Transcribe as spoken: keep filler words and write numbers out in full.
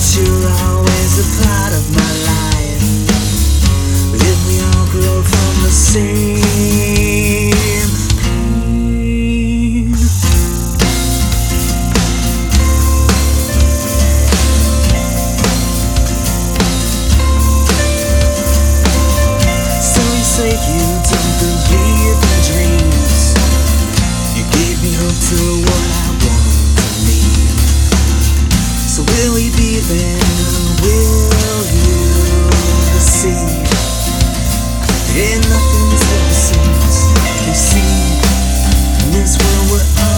you're always a part of my life. Did we all grow from the same pain? So you say you don't believe in dreams. You gave me hope to what I want to need. So will we be there? Will you deceive? And nothing is what it seems. You see, in this world we're all